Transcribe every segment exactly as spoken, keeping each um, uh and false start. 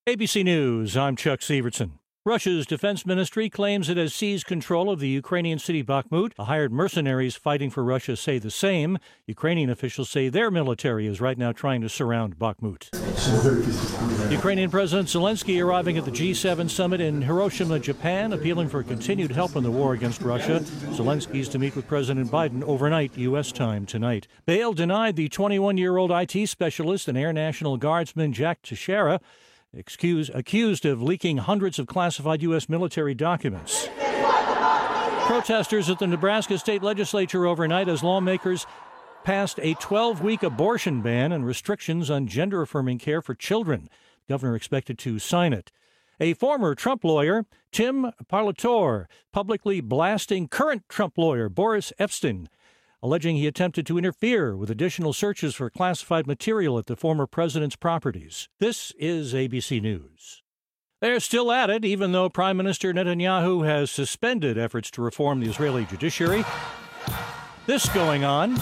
A B C News, I'm Chuck Sievertson. Russia's defense ministry claims it has seized control of the Ukrainian city Bakhmut. The hired mercenaries fighting for Russia say the same. Ukrainian officials say their military is right now trying to surround Bakhmut. Ukrainian President Zelensky arriving at the G seven summit in Hiroshima, Japan, appealing for continued help in the war against Russia. Zelensky's to meet with President Biden overnight, U S time tonight. Bail denied the twenty-one-year-old I T specialist and Air National Guardsman Jack Teixeira, Excuse, accused of leaking hundreds of classified U S military documents. Protesters at the Nebraska state legislature overnight as lawmakers passed a twelve-week abortion ban and restrictions on gender-affirming care for children. The governor expected to sign it. A former Trump lawyer, Tim Parlatore, publicly blasting current Trump lawyer Boris Epshteyn, alleging he attempted to interfere with additional searches for classified material at the former president's properties. This is A B C News. They're still at it, even though Prime Minister Netanyahu has suspended efforts to reform the Israeli judiciary. This going on.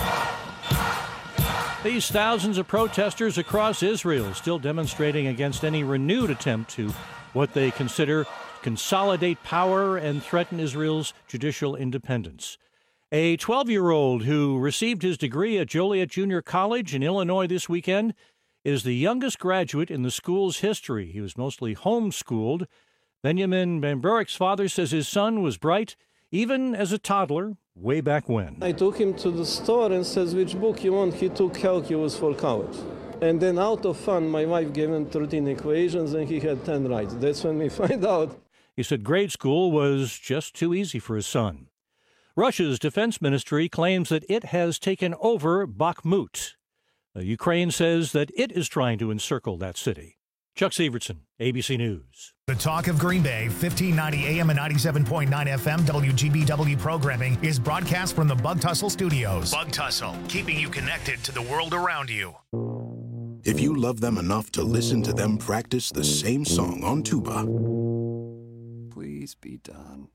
These thousands of protesters across Israel still demonstrating against any renewed attempt to what they consider consolidate power and threaten Israel's judicial independence. A twelve-year-old who received his degree at Joliet Junior College in Illinois this weekend is the youngest graduate in the school's history. He was mostly homeschooled. Benjamin Bamburik's father says his son was bright, even as a toddler, way back when. I took him to the store and says, which book you want? He took calculus for college. And then out of fun, my wife gave him thirteen equations and he had ten right. That's when we find out. He said grade school was just too easy for his son. Russia's defense ministry claims that it has taken over Bakhmut. Ukraine says that it is trying to encircle that city. Chuck Sievertson, A B C News. The Talk of Green Bay, fifteen ninety A M and ninety-seven point nine F M W G B W programming is broadcast from the Bug Tussle Studios. Bug Tussle, keeping you connected to the world around you. If you love them enough to listen to them practice the same song on tuba, please be done.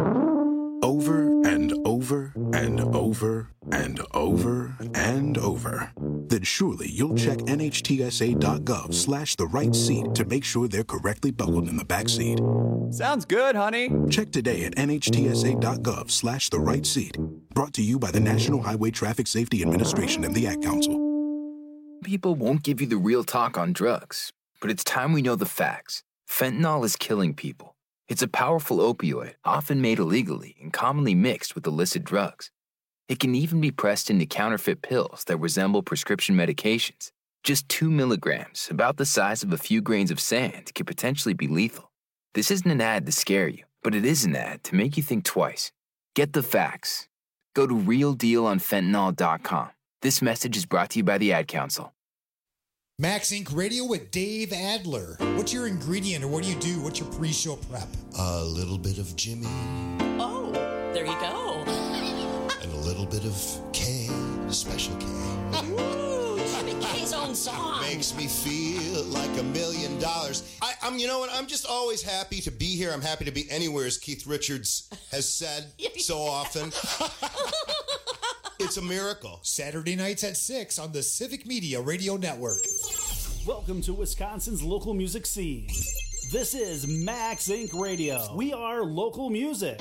Over and over and over and over and over, then surely you'll check N H T S A dot gov slash the right seat to make sure they're correctly buckled in the back seat. Sounds good, honey. Check today at N H T S A dot gov slash the right seat. Brought to you by the National Highway Traffic Safety Administration and the Ad Council. People won't give you the real talk on drugs, but it's time we know the facts. Fentanyl is killing people. It's a powerful opioid, often made illegally and commonly mixed with illicit drugs. It can even be pressed into counterfeit pills that resemble prescription medications. Just two milligrams, about the size of a few grains of sand, could potentially be lethal. This isn't an ad to scare you, but it is an ad to make you think twice. Get the facts. Go to real deal on fentanyl dot com. This message is brought to you by the Ad Council. Max Incorporated. Radio with Dave Adler. What's your ingredient or what do you do? What's your pre-show prep? A little bit of Jimmy. Oh, there you go. And a little bit of K, Special K. Ooh, Jimmy K's own song. Makes me feel like a million dollars. I, I'm, you know what? I'm just always happy to be here. I'm happy to be anywhere, as Keith Richards has said so often. It's a miracle. Saturday nights at six on the Civic Media Radio Network. Welcome to Wisconsin's local music scene. This is Max Incorporated. Radio. We are local music.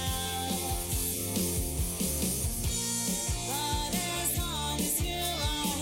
But as long as you are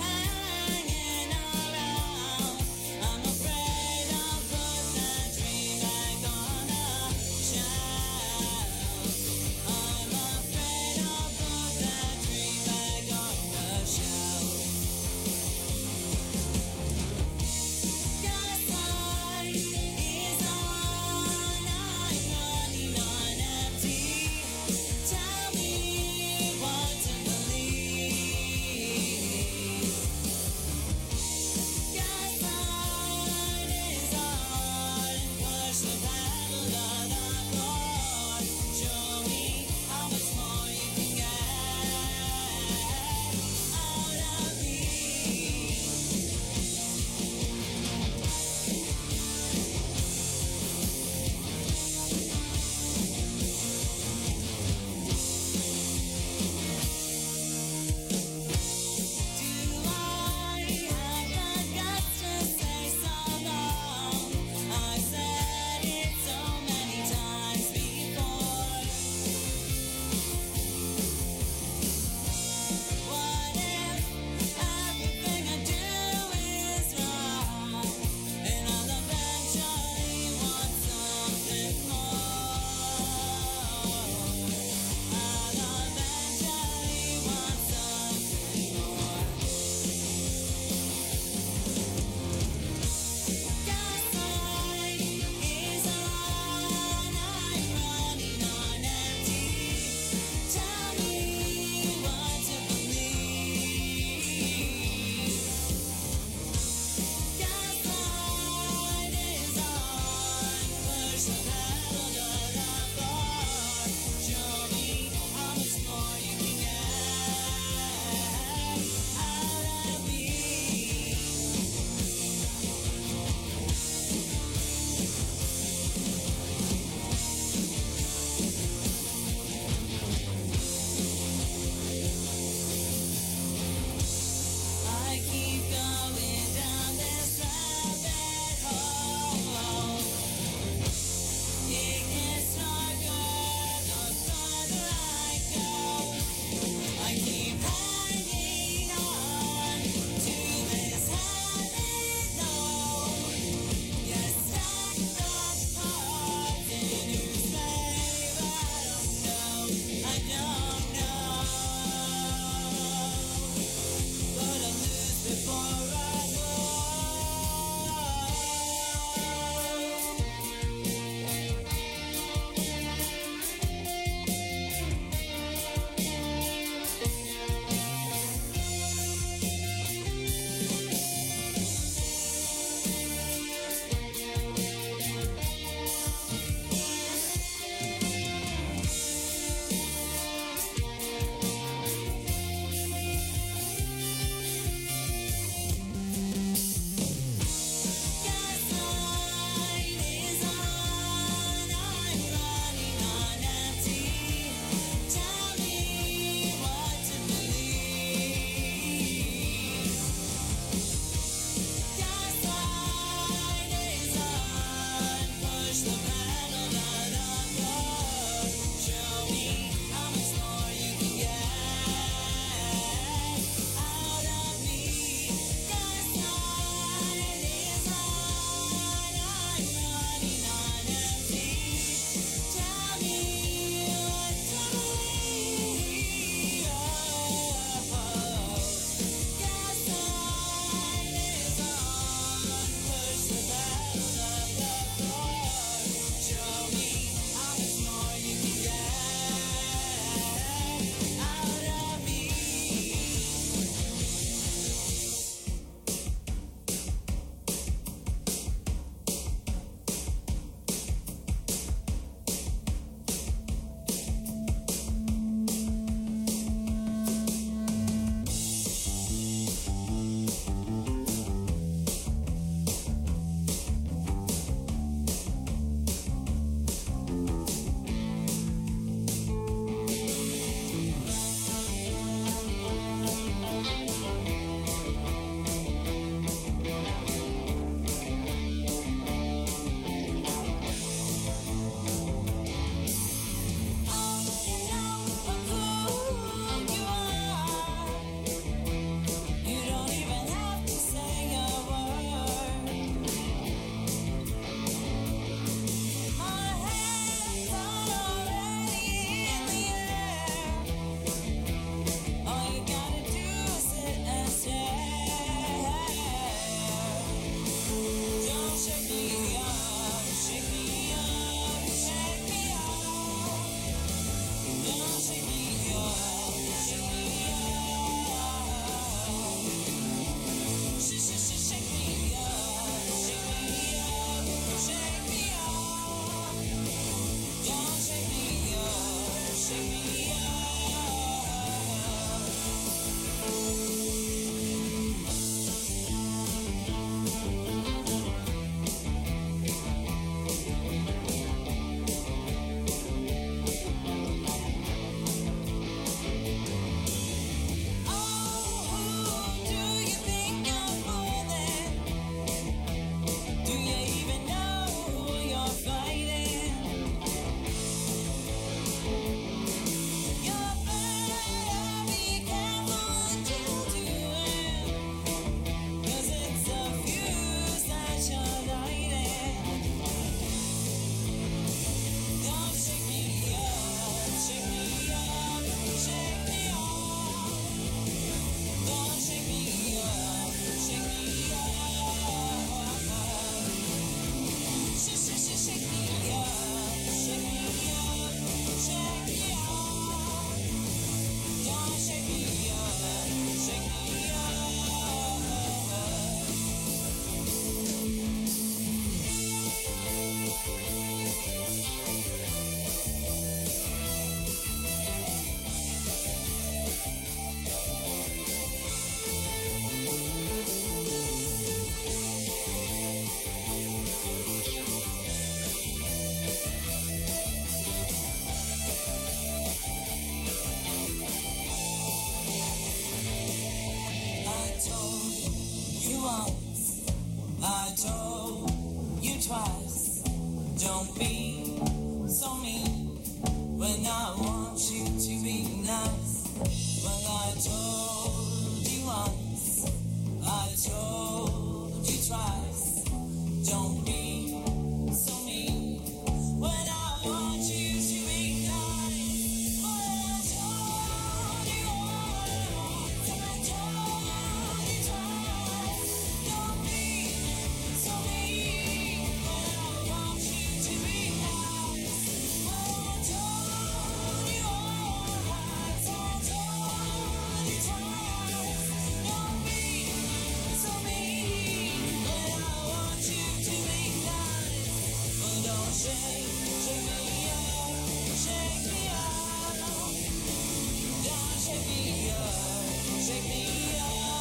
Don't be so mean when I want you to be nice. Well, I told you once, I told you twice. Don't be so mean when I want you to be nice. Well, I told you once, I told you twice. Don't be so mean when I want you to be nice. Well, I told you once, I told you twice. Don't be so mean when I want you to be nice. Well, don't shake, shake me up, shake me up. Don't shake me up, shake me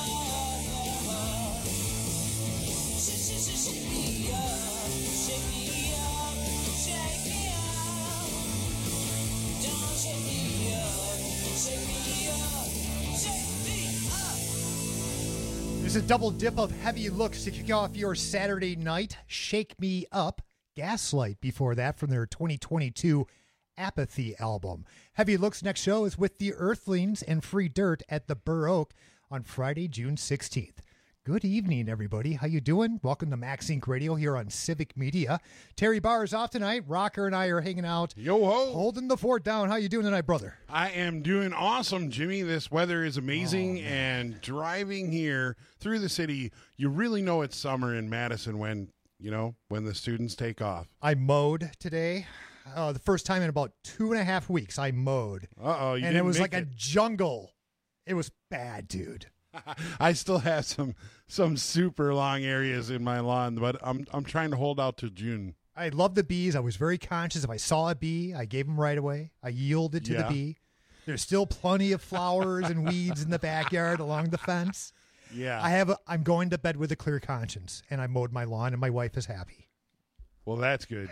up. Shake, shake, shake, shake me up, shake me up, shake me up. Don't shake me up, shake me up, shake me up. There's a double dip of heavy looks to kick off your Saturday night. Shake Me Up, Gaslight before that from their twenty twenty-two Apathy album. Heavy Looks next show is with the Earthlings and Free Dirt at the Burr Oak on Friday, June sixteenth. Good evening, everybody. How you doing? Welcome to Max Inc Radio here on Civic Media. Terry Barr is off tonight. Rocker and I are hanging out. Yo ho! Holding the fort down. How you doing tonight, brother? I am doing awesome, Jimmy. This weather is amazing, Oh, and driving here through the city, you really know it's summer in Madison when, you know, when the students take off. I mowed today. Uh, the first time in about two and a half weeks I mowed. Uh-oh, you And it didn't was make like a it. jungle. It was bad, dude. I still have some some super long areas in my lawn, but I'm I'm trying to hold out to June. I love the bees. I was very conscious. If I saw a bee, I gave them right away. I yielded to Yeah. the bee. There's still plenty of flowers and weeds in the backyard along the fence. Yeah. I have. A, I'm going to bed with a clear conscience, and I mowed my lawn, and my wife is happy. Well, that's good.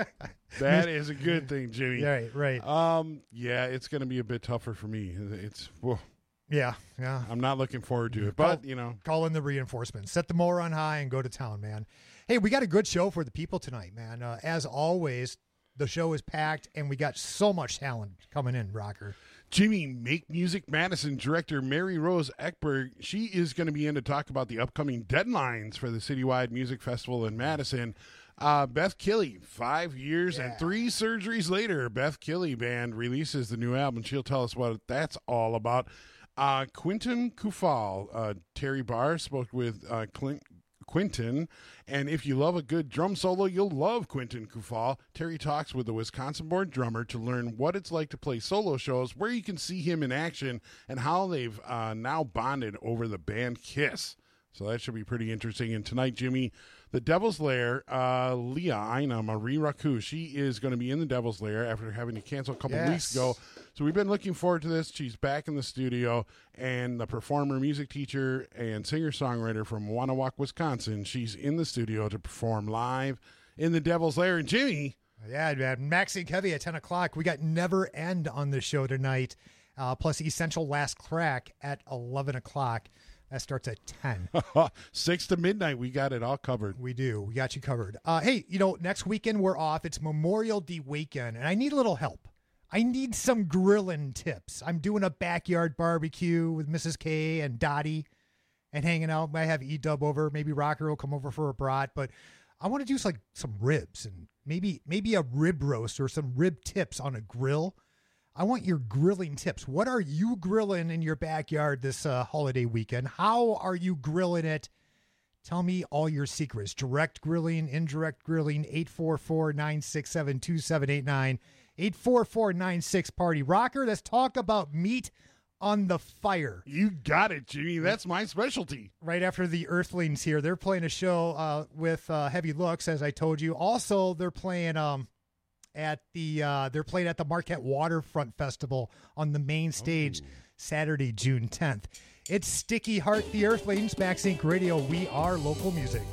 That is a good thing, Jimmy. Right, right. Um, yeah, it's going to be a bit tougher for me. It's whoa. Yeah, yeah. I'm not looking forward to it, but you know, Call in the reinforcements. Set the mower on high and go to town, man. Hey, we got a good show for the people tonight, man. Uh, as always, the show is packed, and we got so much talent coming in, Rocker. Jimmy, Make Music Madison director Mary Rose Ekberg, she is going to be in to talk about the upcoming deadlines for the Citywide Music Festival in Madison. Uh, Beth Killey, five years Yeah. and three surgeries later, Beth Killey Band releases the new album. She'll tell us what that's all about. Uh, Quentin Kufal, uh, Terry Barr spoke with uh, Clint, Quentin, and if you love a good drum solo, you'll love Quentin Kufal. Terry talks with the Wisconsin-born drummer to learn what it's like to play solo shows, where you can see him in action, and how they've uh, now bonded over the band Kiss. So that should be pretty interesting. And tonight, Jimmy, the Devil's Lair, uh, Leah Aina Marie Raku, she is going to be in the Devil's Lair after having to cancel a couple Yes. weeks ago. So we've been looking forward to this. She's back in the studio, and the performer, music teacher, and singer-songwriter from Wanawak, Wisconsin, she's in the studio to perform live in the Devil's Lair. And Jimmy, Yeah, man. Max Inc Heavy at ten o'clock. We got Never End on the show tonight, uh, plus Essential Last Crack at eleven o'clock. That starts at ten. six to midnight, we got it all covered. We do. We got you covered. Uh, hey, you know, next weekend we're off. It's Memorial Day weekend, and I need a little help. I need some grilling tips. I'm doing a backyard barbecue with Missus K and Dottie and hanging out. I have E-Dub over. Maybe Rocker will come over for a brat, but I want to do like some ribs and maybe maybe a rib roast or some rib tips on a grill. I want your grilling tips. What are you grilling in your backyard this uh, holiday weekend? How are you grilling it? Tell me all your secrets. Direct grilling, indirect grilling, eight four four, nine six seven, two seven eight nine, eight four four nine six party. Rocker, let's talk about meat on the fire. You got it, Jimmy. That's my specialty. Right after the Earthlings here, they're playing a show uh, with uh, Heavy Looks, as I told you. Also, they're playing um, at the uh, they're playing at the Marquette Waterfront Festival on the main stage Saturday, June tenth. It's Sticky Heart, the Earthlings, Max Inc Radio. We are local music.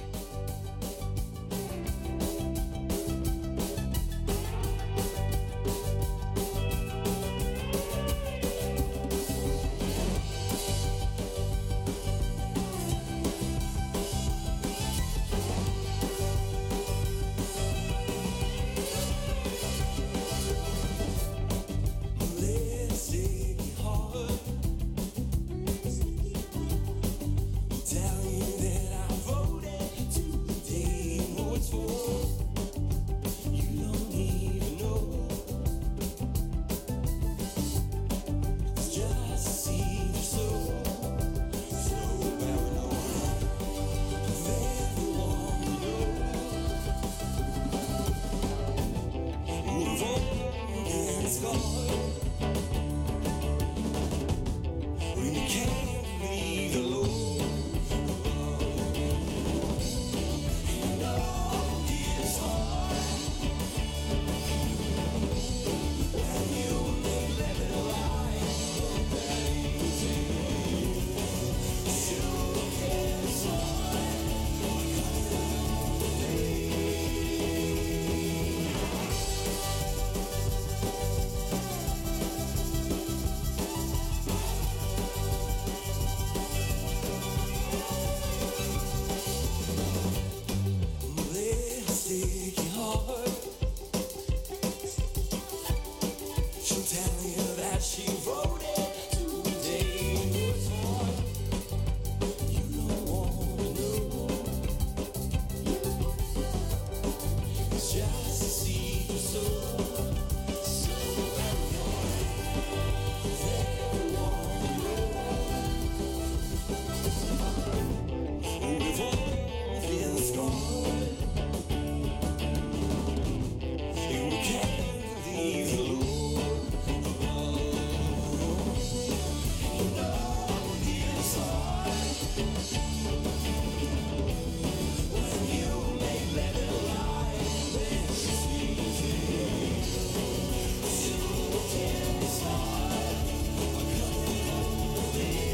It's just a secret soul. So everyone, everyone, we've all been strong. You can't leave the Lord alone. You know inside when you make better life when she's sleeping. You can't decide what coming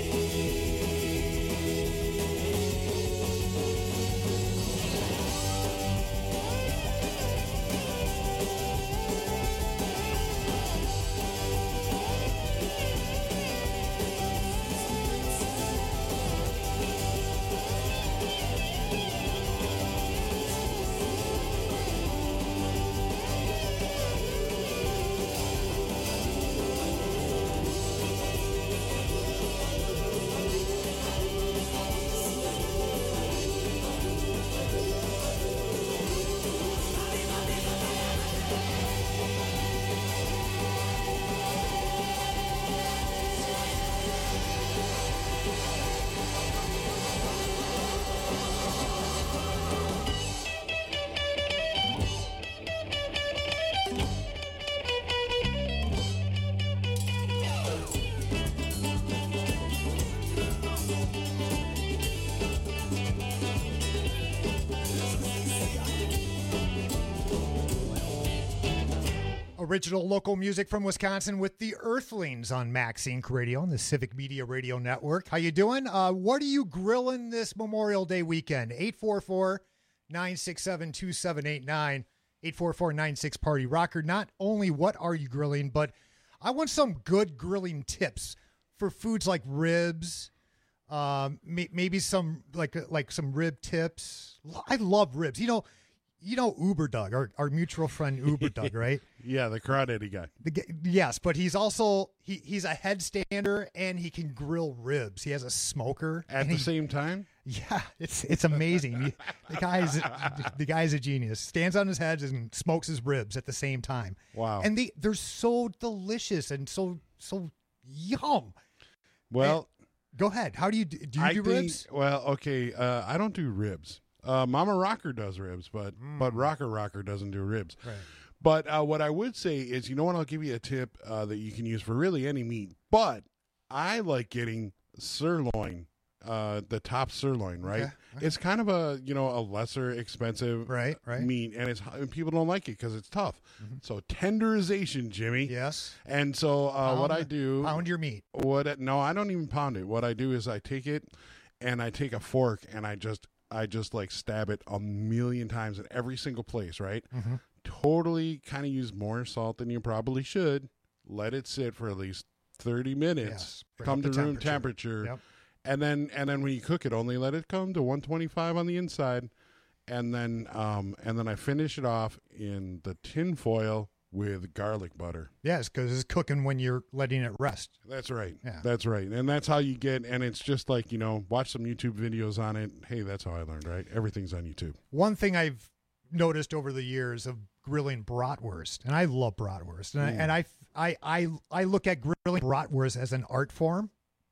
Original local music from Wisconsin with the Earthlings on Max Inc Radio on the Civic Media Radio Network. How you doing? Uh, what are you grilling this Memorial Day weekend? eight four four, nine six seven, two seven eight nine, eight four four nine six Party Rocker. Not only what are you grilling, but I want some good grilling tips for foods like ribs, um, may, maybe some like like some rib tips. I love ribs. You know, You know Uber Doug, our, our mutual friend Uber Doug, right? Yeah, the crawdaddy guy. The, g- yes, but he's also he he's a headstander and he can grill ribs. He has a smoker At and the he- same time? Yeah, it's it's amazing. He- the guy's the guy's a genius. Stands on his head and smokes his ribs at the same time. Wow. And they they're so delicious and so so yum. Well, And- go ahead. How do you do, do you I do think, ribs? Well, okay, uh, I don't do ribs. Uh, Mama Rocker does ribs, but but Rocker Rocker doesn't do ribs. Right. But uh, what I would say is, you know what? I'll give you a tip uh, that you can use for really any meat. But I like getting sirloin, uh, the top sirloin. Right? Okay. It's kind of a you know a lesser expensive Right, right. meat, and it's and people don't like it because it's tough. So tenderization, Jimmy. Yes. And so uh, what I Pound- do pound your meat. What? No, I don't even pound it. What I do is I take it and I take a fork and I just I just like stab it a million times in every single place, right? Mhm. Totally kind of use more salt than you probably should. Let it sit for at least thirty minutes. Yes, bring Come up to the room temperature. temperature. Yep. And then and then when you cook it, only let it come to one twenty-five on the inside. And then um and then I finish it off in the tin foil with garlic butter. Yes, because it's cooking when you're letting it rest. That's right. Yeah. That's right. And that's how you get, and it's just like, you know, watch some YouTube videos on it. Hey, that's how I learned, right? Everything's on YouTube. One thing I've noticed over the years of grilling bratwurst, and I love bratwurst, and, I, Mm. and I, I, I, I look at grilling bratwurst as an art form.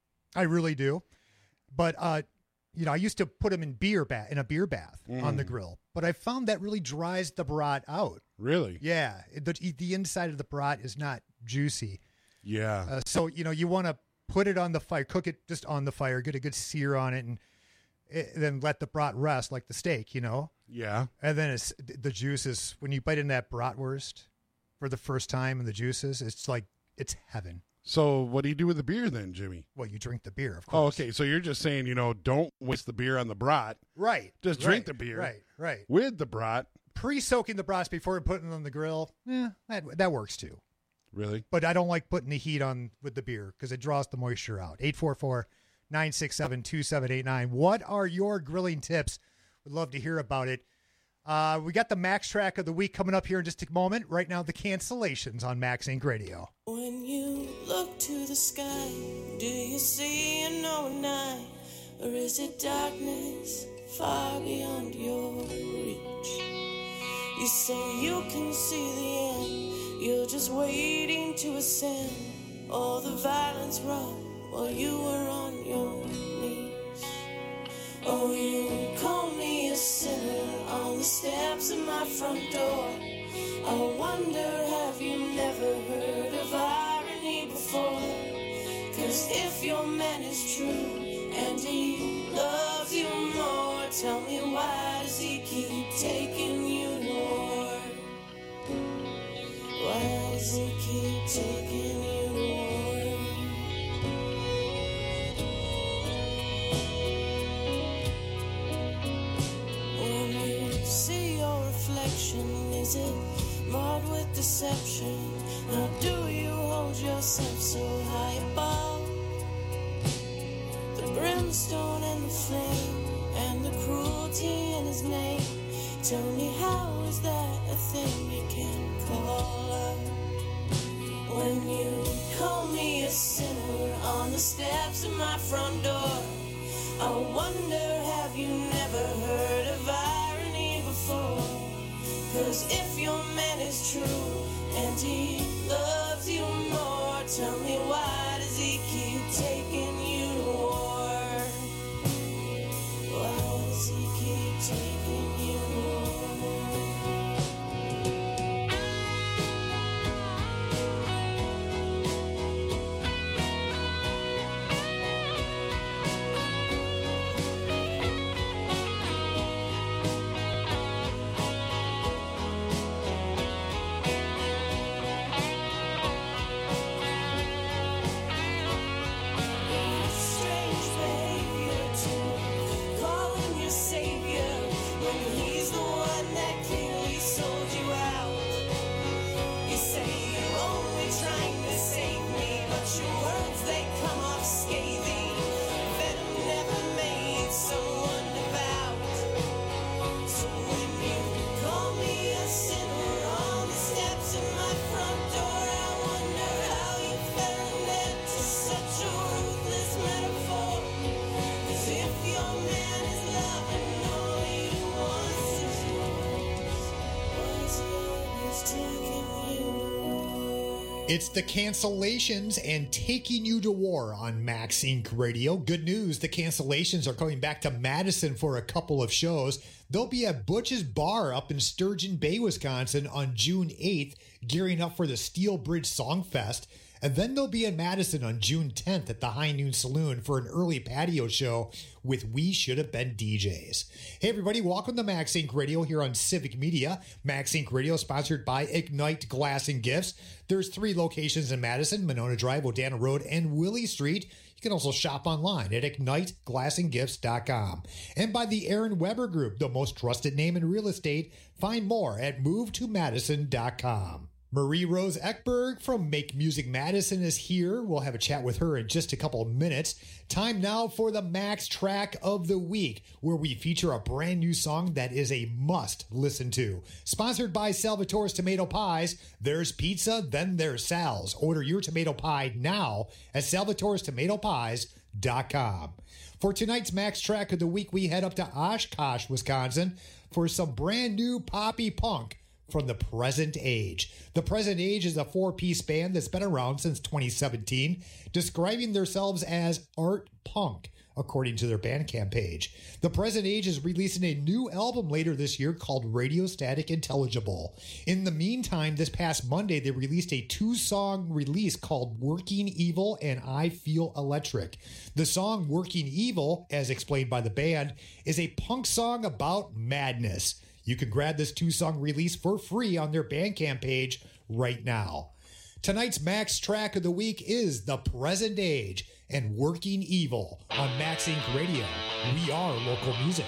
I really do. But, uh, you know, I used to put them in beer bath in a beer bath on the Mm. grill, but I found that really dries the brat out. Really? Yeah, the the inside of the brat is not juicy. Yeah. Uh, so you know you want to put it on the fire, cook it just on the fire, get a good sear on it, and it, then let the brat rest like the steak, you know. Yeah. And then it's the juices when you bite in that bratwurst for the first time, and the juices, it's like it's heaven. So what do you do with the beer then, Jimmy? Well, you drink the beer, of Oh, course. okay. So you're just saying, you know, don't waste the beer on the brat. Right. Just right, drink the beer. Right. Right. With the brat. Pre-soaking the brats before putting it on the grill, yeah, that that works too. Really? But I don't like putting the heat on with the beer because it draws the moisture out. eight four four, nine six seven, two seven eight nine. What are your grilling tips? Would love to hear about it. Uh, we got the Max track of the week coming up here in just a moment. Right now, the cancellations on Max Inc Radio. When you look to the sky, do you see a knowing night? Or is it darkness far beyond your reach? You say you can see the end, you're just waiting to ascend. All the violence wrought while you were on your knees. Oh, you call me a sinner on the steps of my front door. I wonder, have you never heard of irony before? Cause if your man is true and he loves you more, tell me why does he keep taking you to war? Why does he keep taking you to war? When you see your reflection, is it marred with deception? How do you hold yourself so high above the brimstone and the flame and the cruelty in his name? Tell me, how is that a thing you can call love? When you call me a sinner on the steps of my front door, I wonder, have you never heard of irony before? Cause if your man is true and he loves you more, tell me, why does he keep taking you to war? Why does he keep taking you to war? It's the Cancellations and Taking You to War on Max Incorporated. Radio. Good news, the Cancellations are coming back to Madison for a couple of shows. They'll be at Butch's Bar up in Sturgeon Bay, Wisconsin on June eighth, gearing up for the Steel Bridge Song Fest. And then they'll be in Madison on June tenth at the High Noon Saloon for an early patio show with We Should Have Been D Js. Hey everybody, welcome to Max Incorporated. Radio here on Civic Media. Max Incorporated Radio sponsored by Ignite Glass and Gifts. There's three locations in Madison: Monona Drive, Odana Road, and Willie Street. You can also shop online at ignite glass and gifts dot com. And by the Aaron Weber Group, the most trusted name in real estate. Find more at move to madison dot com. Marie Rose Ekberg from Make Music Madison is here. We'll have a chat with her in just a couple of minutes. Time now for the Max Track of the Week, where we feature a brand new song that is a must listen to. Sponsored by Salvatore's Tomato Pies. There's pizza, then there's Sal's. Order your tomato pie now at salvatores tomato pies dot com. For tonight's Max Track of the Week, we head up to Oshkosh, Wisconsin for some brand new poppy punk from The Present Age. The Present Age is a four-piece band that's been around since twenty seventeen, describing themselves as art punk, according to their Bandcamp page. The Present Age is releasing a new album later this year called Radio Static Intelligible. In the meantime, this past Monday, they released a two-song release called Working Evil and I Feel Electric. The song Working Evil, as explained by the band, is a punk song about madness. You can grab this two-song release for free on their Bandcamp page right now. Tonight's Max Track of the Week is The Present Age and Working Evil on Max Incorporated. Radio. We are local music.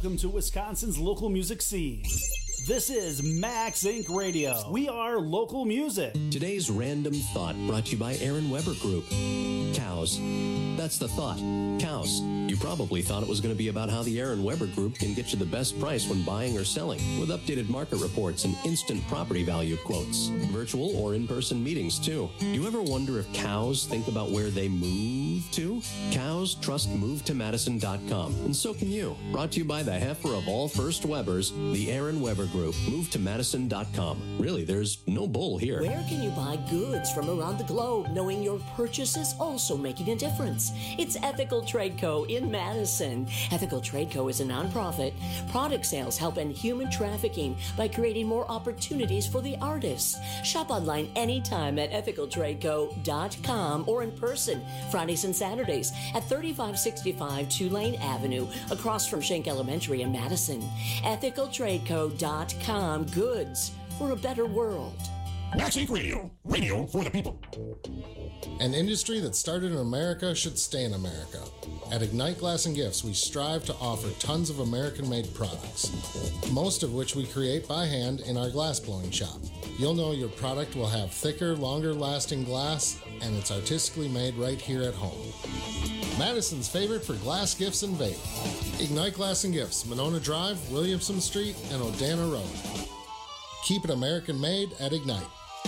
Welcome to Wisconsin's local music scene. This is Max Incorporated. Radio. We are local music. Today's random thought brought to you by Aaron Weber Group. Cows. That's the thought. Cows. You probably thought it was going to be about how the Aaron Weber Group can get you the best price when buying or selling, with updated market reports and instant property value quotes. Virtual or in-person meetings, too. Do you ever wonder if cows think about where they move to? Cows trust move to madison dot com, and so can you. Brought to you by the heifer of all First Webers, the Aaron Weber Group. move to madison dot com. Really, there's no bull here. Where can you buy goods from around the globe, knowing your purchase is also making a difference? It's Ethical Trade Co. in Madison. Ethical Trade Co. is a nonprofit. Product sales help end human trafficking by creating more opportunities for the artists. Shop online anytime at ethical trade co dot com or in person Fridays and Saturdays at thirty-five sixty-five Tulane Avenue, across from Schenck Elementary in Madison. ethical trade co dot com. Goods for a better world. Max Inc Radio, radio for the people. An industry that started in America should stay in America. At Ignite Glass and Gifts, we strive to offer tons of American-made products, most of which we create by hand in our glass blowing shop. You'll know your product will have thicker, longer-lasting glass, and it's artistically made right here at home. Madison's favorite for glass gifts and vape. Ignite Glass and Gifts, Monona Drive, Williamson Street, and Odana Road. Keep it American-made at Ignite.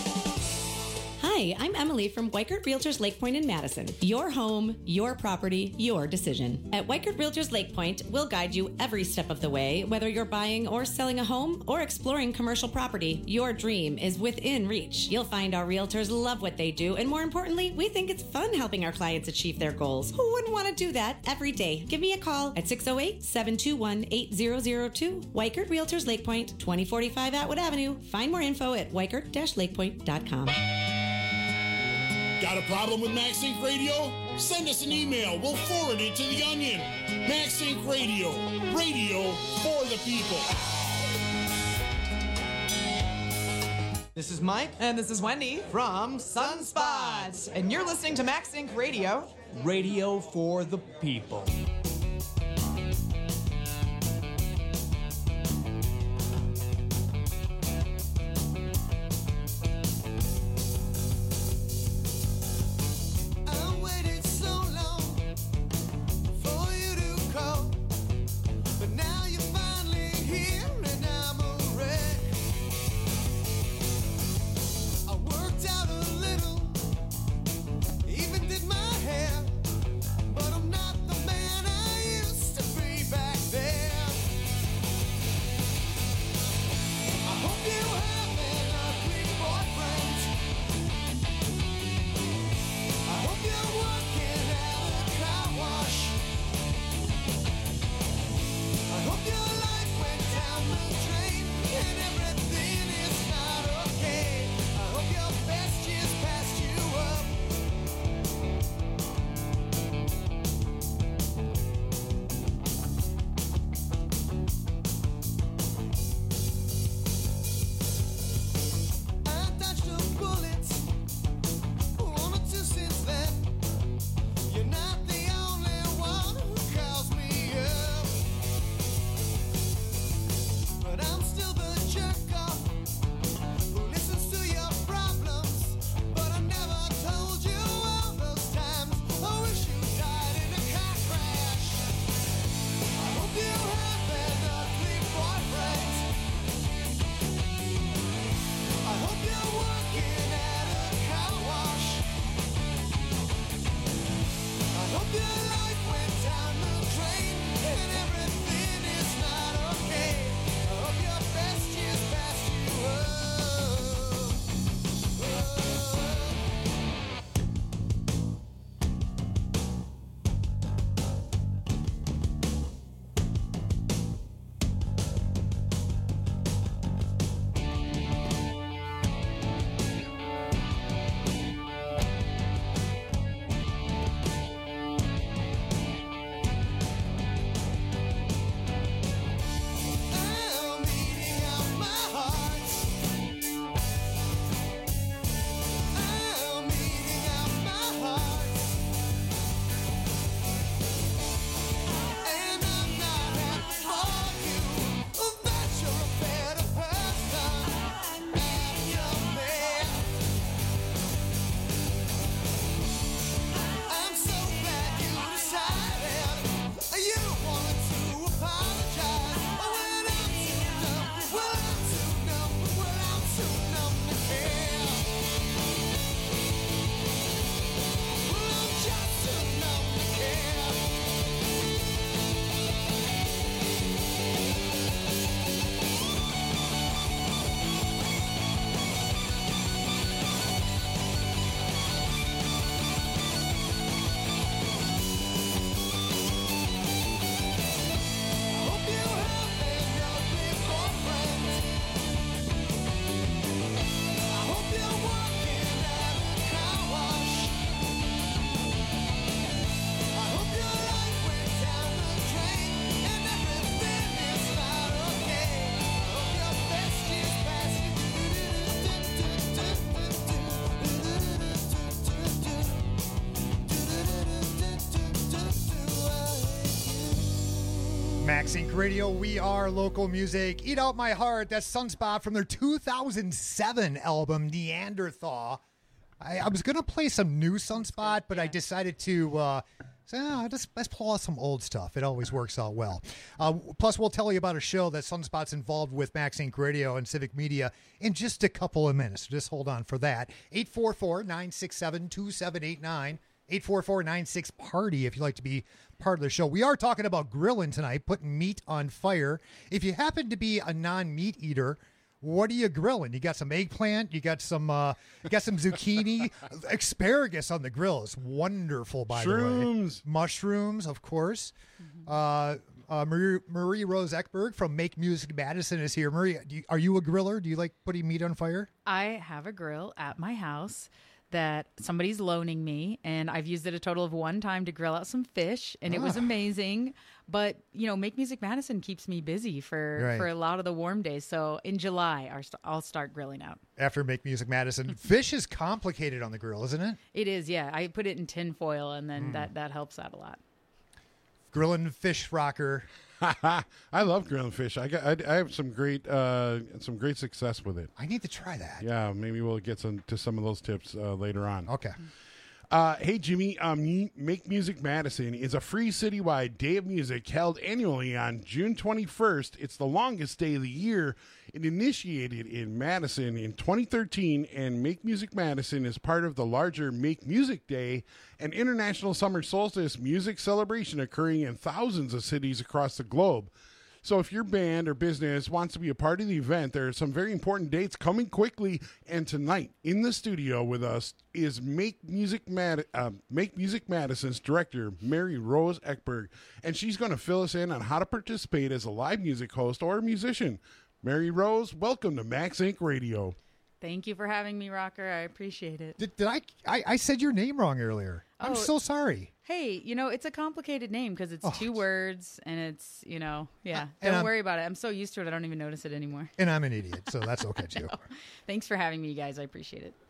Hi, I'm Emily from Weichert Realtors Lake Point in Madison. Your home, your property, your decision. At Weichert Realtors Lake Point, we'll guide you every step of the way, whether you're buying or selling a home or exploring commercial property. Your dream is within reach. You'll find our realtors love what they do, and more importantly, we think it's fun helping our clients achieve their goals. Who wouldn't want to do that every day? Give me a call at six oh eight, seven two one, eight zero zero two. Weichert Realtors Lake Point, twenty forty-five Atwood Avenue. Find more info at weichert dash lake point dot com. Got a problem with Max Inc Radio? Send us an email. We'll forward it to the Onion. Max Inc Radio. Radio for the people. This is Mike. And this is Wendy from Sunspot. And you're listening to Max Inc Radio. Radio for the people. Even did my hair, but I'm not the man I Max Inc Radio. We are local music. Eat Out My Heart. That's Sunspot from their two thousand seven album, Neanderthal. I, I was going to play some new Sunspot, but I decided to uh, say, oh, let's, let's pull out some old stuff. It always works out well. Uh, plus, we'll tell you about a show that Sunspot's involved with Max Inc Radio and Civic Media in just a couple of minutes. So just hold on for that. eight four four, nine six seven, two seven eight nine. eight four four nine six party if you'd like to be part of the show. We are talking about grilling tonight, putting meat on fire. If you happen to be a non-meat eater, what are you grilling? You got some eggplant, you got some uh, you got some zucchini, asparagus on the grill is wonderful, by Shrooms. the way. Mushrooms, of course. Mm-hmm. Uh, uh, Marie, Marie Rose Eckberg from Make Music Madison is here. Marie, do you, are you a griller? Do you like putting meat on fire? I have a grill at my house that somebody's loaning me, and I've used it a total of one time to grill out some fish, and ah. it was amazing. But, you know, Make Music Madison keeps me busy for, right. for a lot of the warm days. So in July, I'll start grilling out. After Make Music Madison. Fish is complicated on the grill, isn't it? It is, yeah. I put it in tin foil, and then mm. that, that helps out a lot. Grilling fish rocker. I love grilling fish. I got. I, I have some great, uh, some great success with it. I need to try that. Yeah, maybe we'll get some to some of those tips uh, later on. Okay. Uh, hey, Jimmy. Um, Make Music Madison is a free citywide day of music held annually on June twenty-first. It's the longest day of the year. It initiated in Madison in twenty thirteen, and Make Music Madison is part of the larger Make Music Day, an international summer solstice music celebration occurring in thousands of cities across the globe. So if your band or business wants to be a part of the event, there are some very important dates coming quickly. And tonight in the studio with us is Make Music Mad- uh, Make Music Madison's director, Mary Rose Eckberg. And she's going to fill us in on how to participate as a live music host or a musician. Mary Rose, welcome to Max Inc Radio. Thank you for having me, Rocker. I appreciate it. Did, did I, I? I said your name wrong earlier. Oh, I'm so sorry. Hey, you know, it's a complicated name because it's oh. two words and it's, you know, yeah. And don't I'm, worry about it. I'm so used to it, I don't even notice it anymore. And I'm an idiot, so that's okay, too. Thanks for having me, you guys. I appreciate it.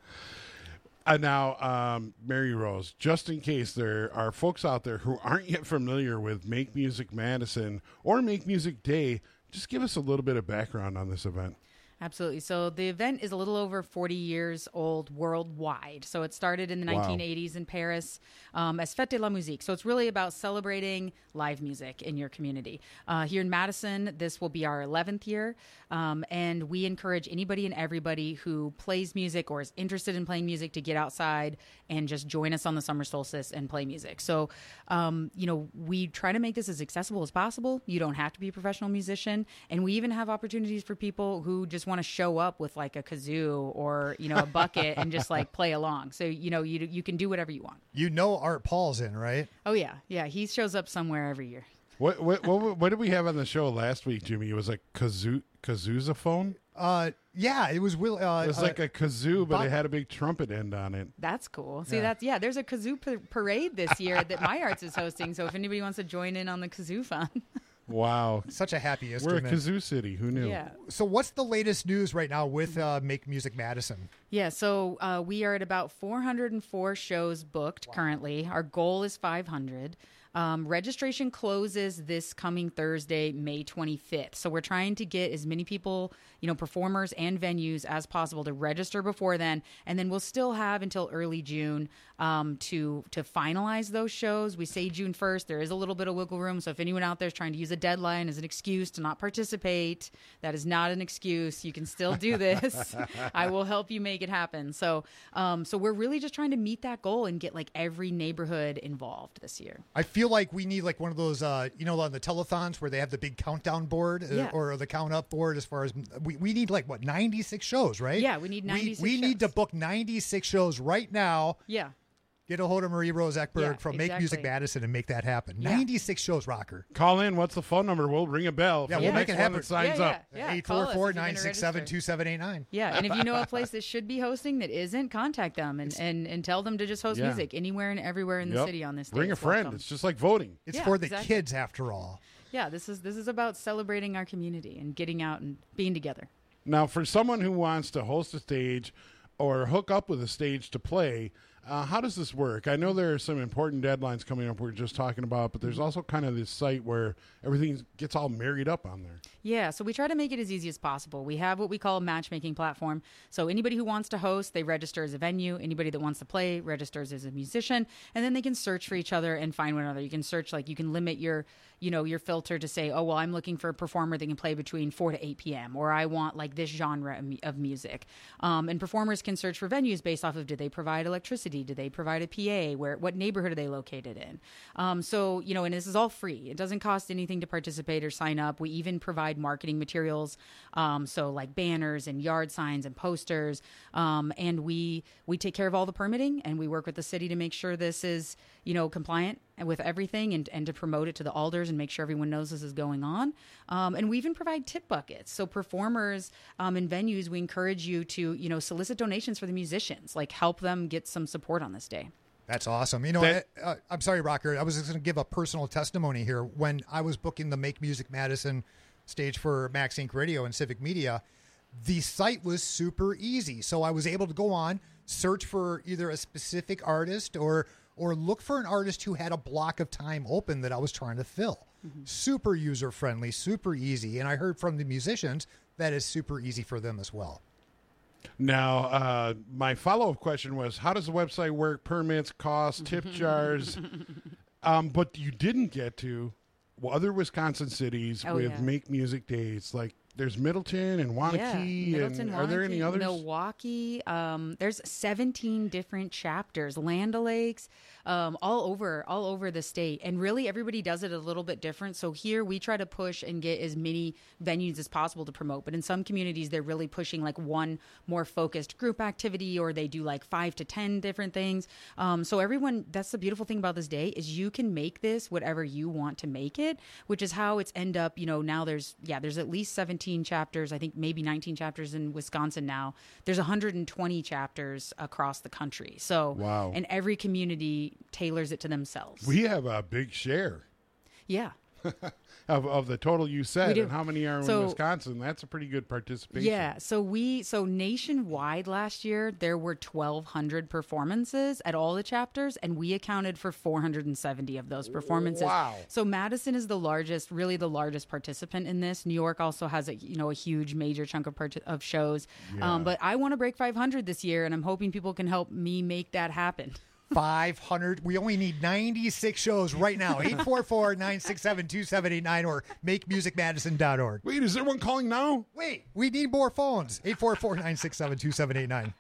Uh, now, um, Mary Rose, just in case there are folks out there who aren't yet familiar with Make Music Madison or Make Music Day, just give us a little bit of background on this event. Absolutely. So the event is a little over forty years old worldwide. So it started in the Wow. nineteen eighties in Paris um, as Fête de la Musique. So it's really about celebrating live music in your community. Uh, here in Madison, this will be our eleventh year. Um, and we encourage anybody and everybody who plays music or is interested in playing music to get outside and just join us on the summer solstice and play music. So, um, you know, we try to make this as accessible as possible. You don't have to be a professional musician. And we even have opportunities for people who just want to show up with like a kazoo or, you know, a bucket and just like play along. So, you know, you you can do whatever you want. You know Art Paul's in, right? Oh, yeah. Yeah. He shows up somewhere every year. What what what, what did we have on the show last week, Jimmy? It was a kazoo kazoozaphone? Uh, yeah, it was Will. Uh, it was uh, like a kazoo, but Bob- it had a big trumpet end on it. That's cool. See, Yeah. that's, yeah, there's a kazoo pa- parade this year that My Arts is hosting. So if anybody wants to join in on the kazoo fun. Wow. Such a happy We're a instrument. kazoo city. Who knew? Yeah. So what's the latest news right now with uh, Make Music Madison? Yeah, so uh, we are at about four hundred four shows booked currently. Our goal is five hundred. Um, registration closes this coming Thursday, May twenty-fifth. So we're trying to get as many people, you know, performers and venues as possible to register before then. And then we'll still have until early June um, to to finalize those shows. We say June first. There is a little bit of wiggle room. So if anyone out there is trying to use a deadline as an excuse to not participate, that is not an excuse. You can still do this. I will help you make it happen. So, um, so we're really just trying to meet that goal and get like every neighborhood involved this year. I feel like we need like one of those, uh, you know, on the telethons where they have the big countdown board uh, Yeah. or the count up board. As far as we, we need like what ninety-six shows, right? Yeah, we need ninety-six We, we need to book ninety-six shows right now. Yeah. Get a hold of Marie Rose Eckberg Yeah, from Make Music exactly. Madison and make that happen. Yeah. ninety-six shows, Rocker. Call in. What's the phone number? We'll ring a bell. Yeah, for we'll the make next it one happen. that signs Yeah, up. yeah. eight call four us if four, you're gonna nine six seven, register. two seven eight nine. Yeah, and if you know a place that should be hosting that isn't, contact them and, and, and tell them to just host Yeah. music anywhere and everywhere in the Yep. city on this day. Bring a It's friend. welcome. It's just like voting. It's Yeah, for the exactly. kids, after all. Yeah, this is this is about celebrating our community and getting out and being together. Now, for someone who wants to host a stage or hook up with a stage to play, Uh, how does this work? I know there are some important deadlines coming up we're just talking about, but there's also kind of this site where everything gets all married up on there. Yeah, so we try to make it as easy as possible. We have what we call a matchmaking platform. So anybody who wants to host, they register as a venue. Anybody that wants to play registers as a musician, and then they can search for each other and find one another. You can search, like you can limit your, you know, your filter to say, oh, well, I'm looking for a performer that can play between four to eight p.m. or I want like this genre of, mu- of music. Um, and performers can search for venues based off of, do they provide electricity? Do they provide a P A? Where, what neighborhood are they located in? Um, so, you know, and this is all free. It doesn't cost anything to participate or sign up. We even provide marketing materials. Um, so like banners and yard signs and posters. Um, and we, we take care of all the permitting, and we work with the city to make sure this is, you know, compliant with everything, and, and to promote it to the alders and make sure everyone knows this is going on. Um, and we even provide tip buckets. So performers um, and venues, we encourage you to, you know, solicit donations for the musicians, like help them get some support on this day. That's awesome. You know, That- I, uh, I'm sorry, Rocker. I was just going to give a personal testimony here. When I was booking the Make Music Madison stage for Max Inc Radio and Civic Media, the site was super easy. So I was able to go on, search for either a specific artist or or look for an artist who had a block of time open that I was trying to fill. Mm-hmm. Super user-friendly, super easy. And I heard from the musicians that is super easy for them as well. Now, uh, my follow-up question was, how does the website work? Permits, costs, tip jars. Um, but you didn't get to well, other Wisconsin cities Oh, with yeah. Make Music Days. Like, there's Middleton and Waunakee. Yeah, Middleton, and are there any Waunakee, others? Milwaukee. Um, there's seventeen different chapters, Land O'Lakes, um, all over, all over the state. And really, everybody does it a little bit different. So here, we try to push and get as many venues as possible to promote. But in some communities, they're really pushing like one more focused group activity, or they do like five to ten different things. Um, so everyone, that's the beautiful thing about this day, is you can make this whatever you want to make it, which is how it's end up. You know, now there's yeah, there's at least seventeen chapters. I think maybe nineteen chapters in Wisconsin now. There's one hundred twenty chapters across the country. So, Wow. and every community tailors it to themselves. We have a big share Yeah. of, of the total you We said, do. and how many are in So- Wisconsin. That's a pretty good participation. Yeah, so we so nationwide last year there were twelve hundred performances at all the chapters, and we accounted for four hundred seventy of those performances. Wow. So Madison is the largest, really the largest participant in this. New York also has a you know a huge major chunk of part- of shows. Yeah. Um, but I want to break five hundred this year, and I'm hoping people can help me make that happen. five hundred. We only need ninety-six shows right now. eight four four, nine six seven, two seven eight nine or make music madison dot org. Wait, is there one calling now? Wait, we need more phones. eight four four, nine six seven, two seven eight nine.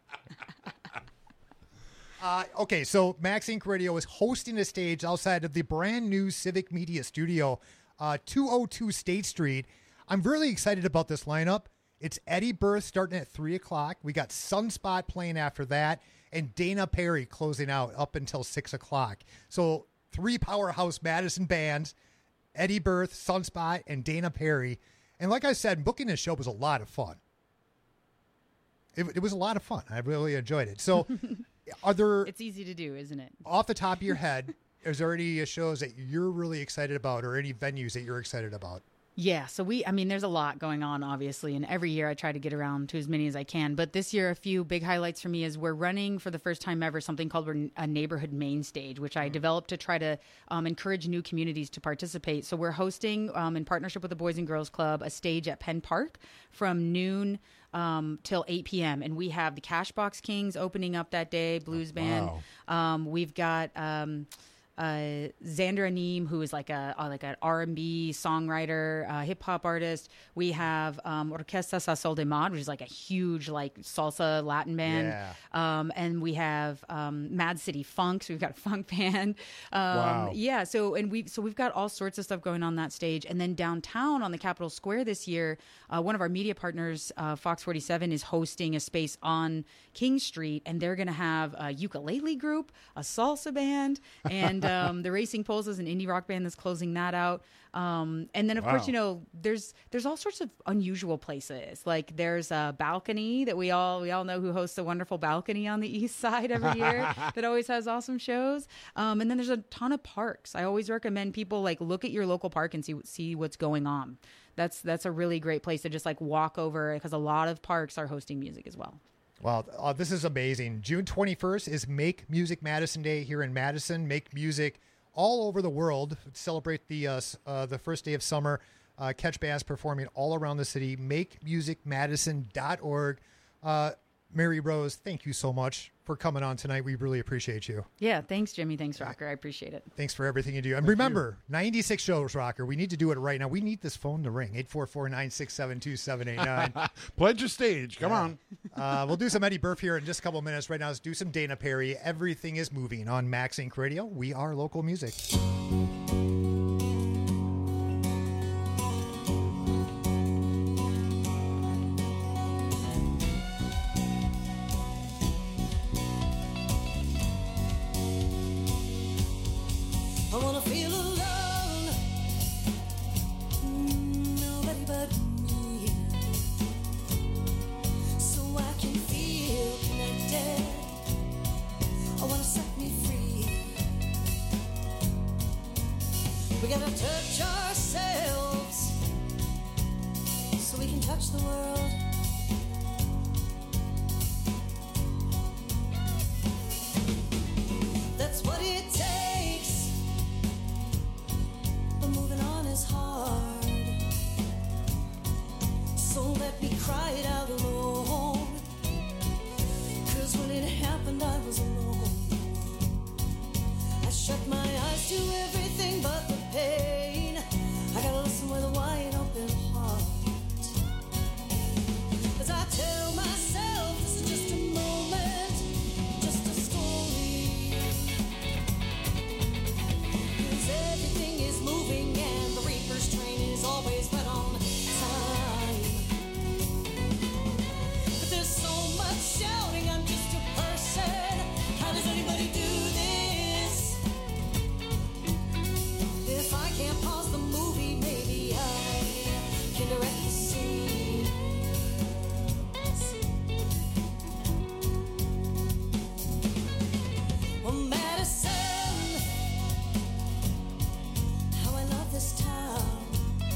Uh, okay, so Max Inc Radio is hosting a stage outside of the brand new Civic Media Studio, uh, two oh two State Street. I'm really excited about this lineup. It's Eddie Birth starting at three o'clock. We got Sunspot playing after that, and Dana Perry closing out up until six o'clock. So three powerhouse Madison bands, Eddie Birth, Sunspot, and Dana Perry. And like I said, booking this show was a lot of fun. It, it was a lot of fun. I really enjoyed it. So are there, It's easy to do, isn't it? off the top of your head, is there any shows that you're really excited about or any venues that you're excited about? Yeah, so we, I mean, there's a lot going on, obviously, and every year I try to get around to as many as I can. But this year, a few big highlights for me is we're running for the first time ever something called a neighborhood main stage, which I developed to try to um, encourage new communities to participate. So we're hosting, um, in partnership with the Boys and Girls Club, a stage at Penn Park from noon um, till eight p.m. And we have the Cashbox Kings opening up that day, blues band. Um, we've got... Um, uh, Xander Aneem, who is like a, a like an R and B songwriter, uh, hip hop artist. We have um, Orquesta Sasol de Mod, which is like a huge like salsa Latin band. Yeah. Um, and we have um, Mad City Funk, so we've got a funk band. Um, Wow. Yeah. So and we so we've got all sorts of stuff going on that stage. And then downtown on the Capitol Square this year, uh, one of our media partners, uh, Fox forty-seven, is hosting a space on King Street, and they're going to have a ukulele group, a salsa band, and um, the Racing Poles is an indie rock band that's closing that out. Um, and then, of Wow. course, you know, there's there's all sorts of unusual places. Like there's a Balcony that we all we all know who hosts a wonderful Balcony on the East Side every year that always has awesome shows. Um, and then there's a ton of parks. I always recommend people like look at your local park and see see what's going on. That's that's a really great place to just like walk over because a lot of parks are hosting music as well. Well, uh, this is amazing. June twenty-first is Make Music Madison Day here in Madison. Make music all over the world. Celebrate the uh, uh, the first day of summer. Uh, catch bands performing all around the city. make music madison dot org. Uh, Mary Rose, thank you so much for coming on tonight. We really appreciate you. Yeah, thanks, Jimmy. Thanks, Rocker. I appreciate it. Thanks for everything you do. And Thank remember, you. ninety-six shows, Rocker. We need to do it right now. We need this phone to ring. eight four four, nine six seven, two seven eight nine. Pledge a stage. Come yeah. on. uh, we'll do some Eddie Burf here in just a couple of minutes. Right now, let's do some Dana Perry. Everything is moving on Max Inc Radio. We are local music. I wanna feel alone, mm, nobody but me, so I can feel connected. I wanna set me free. We gotta touch ourselves so we can touch the world. That's what it takes. But moving on is hard, so let me cry it out alone. Cause when it happened I was alone. I shut my eyes to everything but the pain. I gotta listen with a wide open heart. As I tell myself this is just a moment, just a story. Cause everything is moving and the Reaper's train is always right on time. But there's so much shouting, I'm just a person. How does anybody do this? If I can't pause the movie, maybe I can direct the scene. Well, Madison, how I love this town.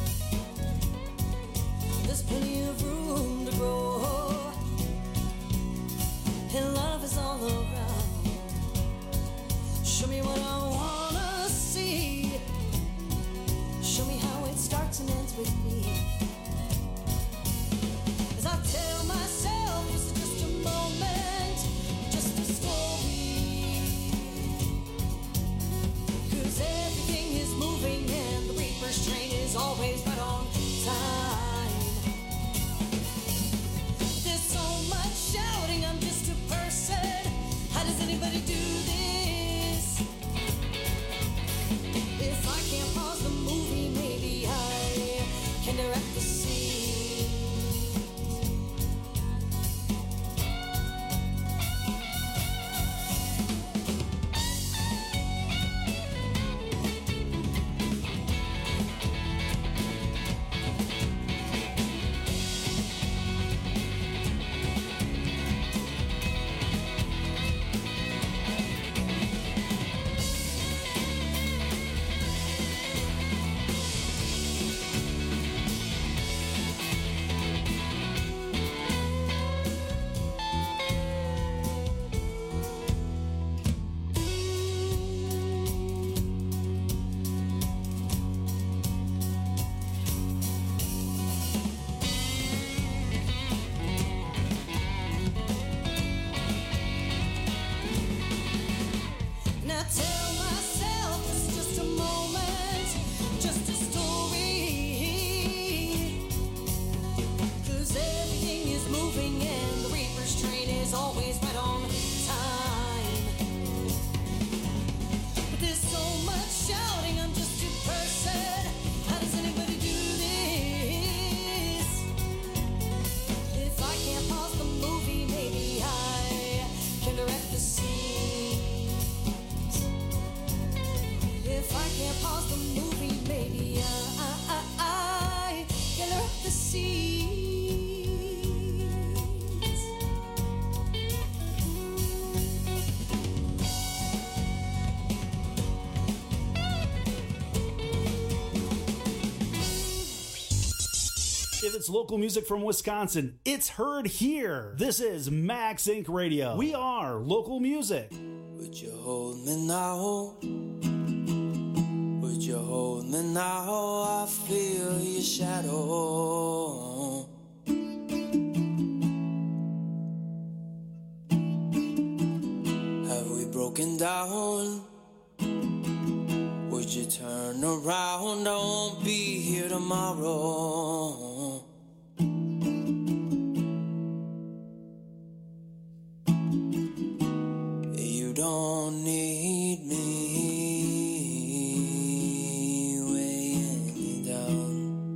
There's plenty of room to grow, and love is all around. Show me what I wanna see. Show me how it starts and ends with me. As I tell myself this is just a moment, just a story. Cause everything is moving and the Reaper's train is always right on time. There's so much shouting, I'm just a person. How does anybody do this? If I can't pause the movie, maybe I can It's local music from Wisconsin. It's heard here. This is Max Inc Radio. We are local music. Would you hold me now? Would you hold me now? I feel your shadow. Have we broken down? Would you turn around? I won't be here tomorrow. You don't need me weighing you down.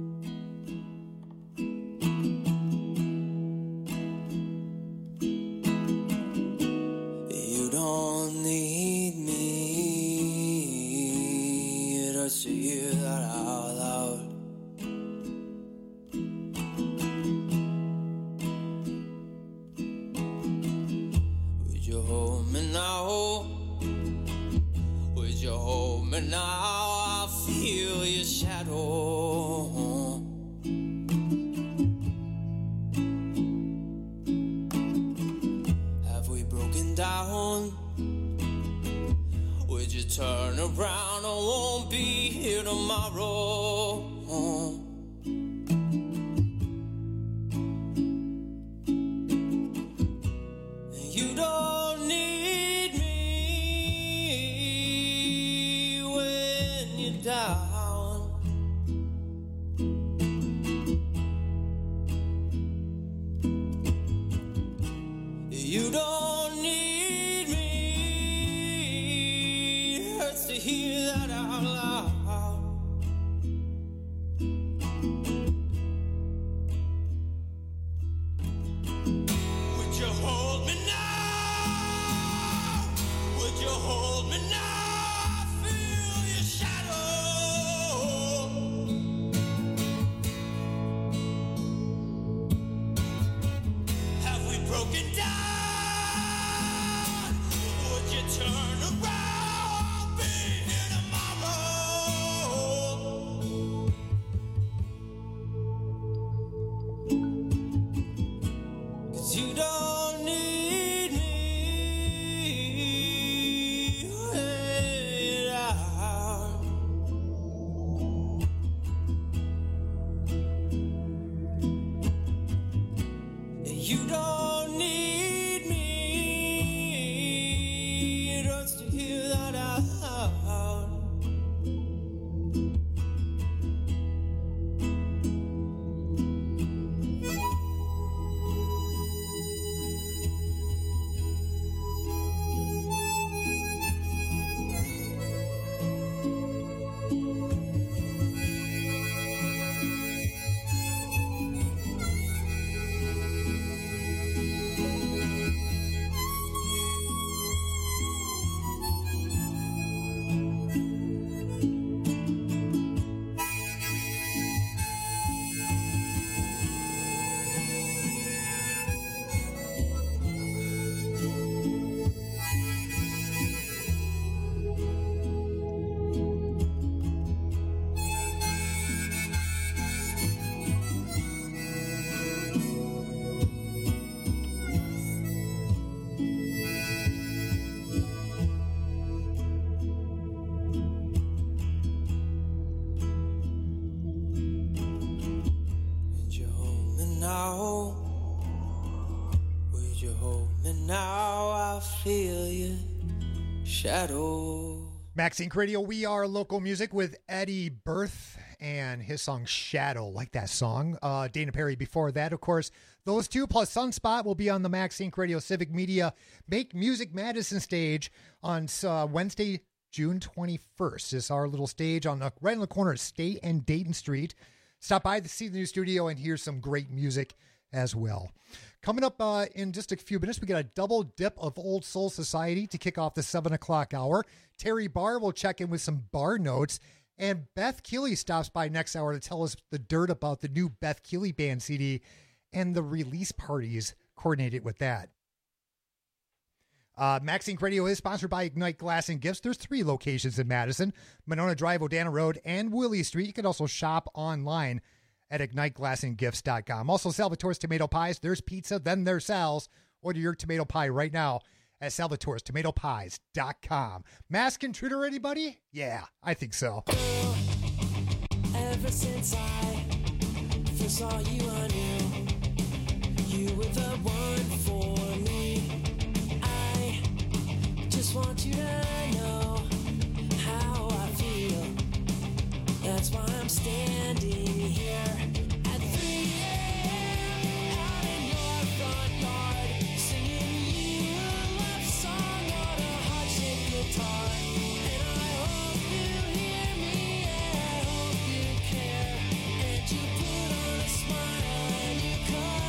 You don't need me just to hear that out loud. Would you hold me now? Would you hold me now? I feel your shadow. Have we broken down? Would you turn around? I won't be here tomorrow. You don't need me when you're down. You don't need me. Hurts to hear that out loud. Would you hold me now? Would you hold me now? I feel your shadow. Have we broken down? Would you turn around? I'll be here tomorrow. 'Cause you don't need me way down. You don't need me just to hear that out loud. Would you hold me now? Would you hold me now? I feel your shadow. Max Inc Radio, we are local music with Eddie Berth and his song Shadow. Like that song. Uh, Dana Perry before that, of course. Those two plus Sunspot will be on the Max Inc Radio Civic Media Make Music Madison stage on uh, Wednesday, June twenty-first. It's our little stage on the, right on the corner of State and Dayton Street. Stop by to see the new studio and hear some great music as well. Coming up uh, in just a few minutes, we got a double dip of Old Soul Society to kick off the seven o'clock hour. Terry Barr will check in with some bar notes. And Beth Keeley stops by next hour to tell us the dirt about the new Beth Keeley Band C D and the release parties coordinated with that. Uh, Max Inc Radio is sponsored by Ignite Glass and Gifts. There's three locations in Madison: Monona Drive, Odana Road, and Willie Street. You can also shop online at ignite glass and gifts dot com. Also, Salvatore's Tomato Pies. There's pizza, then there's Sal's. Order your tomato pie right now at salvatores tomato pies dot com. Mask intruder, anybody? Yeah, I think so. Ever since I first saw you, I knew you were the one for me. I just want you to know how I feel. That's why I'm standing here at three a.m. out in your front yard, singing you a love song on a heart-shaped guitar. And I hope you hear me, I hope you care. And you put on a smile and you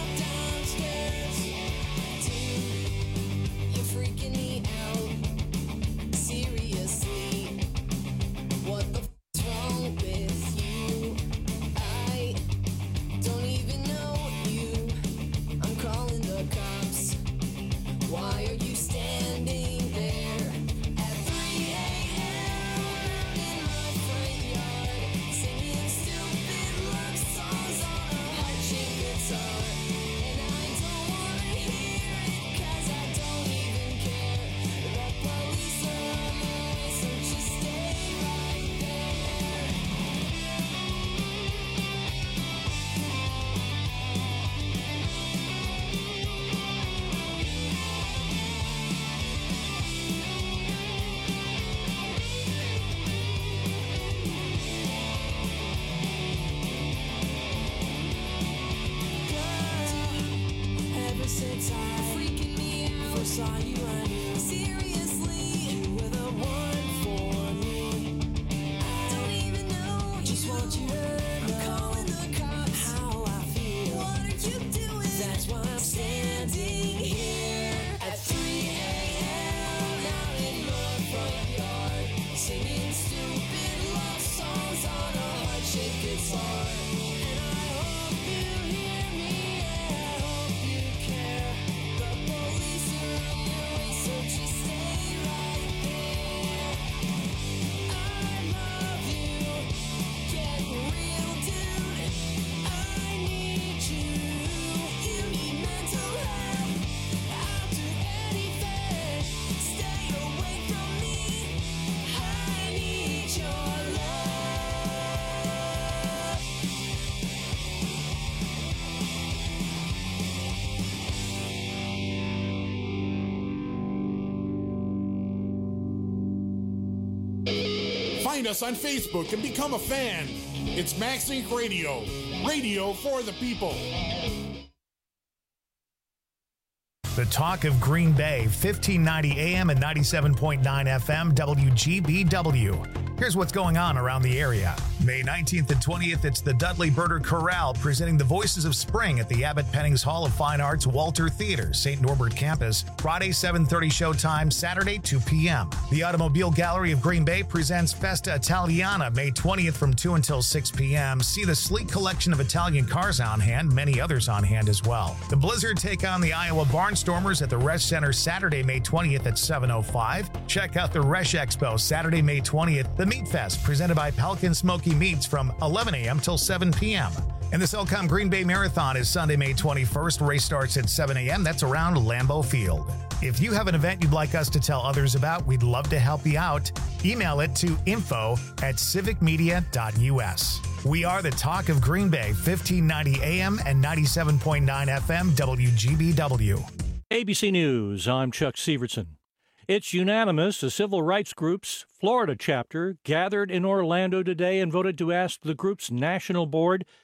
come downstairs. Dude, you're freaking me out. Seriously, what the f***'s wrong with you? I don't even know you. I'm calling the cops. Why are you standing there at three a.m. out in my front yard, singing stupid love songs on a heart-shaped guitar? And I don't wanna hear it, 'cause I don't even care. The police are on the way, so just stay right there. Ever since I freaking me out, first saw you, I knew seriously you were the one for me. I don't even know you. Just want you to know. I'm calling the cops. How I feel. What are you doing? That's why I'm standing here at three a.m. out in my front yard, singing stupid love songs on a heart-shaped guitar. And I hope you hear me, I hope you care. The police are on their way, so just stay right there. I love you, get real, dude. I need you. You need mental help. I'll do anything. Stay away from me. I need your love. Find us on Facebook and become a fan. It's Max Inc Radio, radio for the people. The talk of Green Bay, fifteen ninety A M and ninety-seven point nine F M, W G B W. Here's what's going on around the area. May nineteenth and twentieth, it's the Dudley Birder Chorale presenting the Voices of Spring at the Abbott Pennings Hall of Fine Arts Walter Theater, Saint Norbert Campus. Friday, seven thirty showtime, Saturday, two p.m. The Automobile Gallery of Green Bay presents Festa Italiana, May twentieth from two until six p.m. See the sleek collection of Italian cars on hand, many others on hand as well. The Blizzard take on the Iowa Barnstormers at the Resch Center Saturday, May twentieth at seven oh five. Check out the Resch Expo Saturday, May twentieth. The Meat Fest presented by Pelican Smoky Meats from eleven a.m. till seven p.m. And the Cellcom Green Bay Marathon is Sunday, May twenty-first. Race starts at seven a.m. That's around Lambeau Field. If you have an event you'd like us to tell others about, we'd love to help you out. Email it to info at civic media dot u s. We are the talk of Green Bay, fifteen ninety A M and ninety-seven point nine F M, W G B W. A B C News, I'm Chuck Severson. It's unanimous. The civil rights group's Florida chapter gathered in Orlando today and voted to ask the group's national board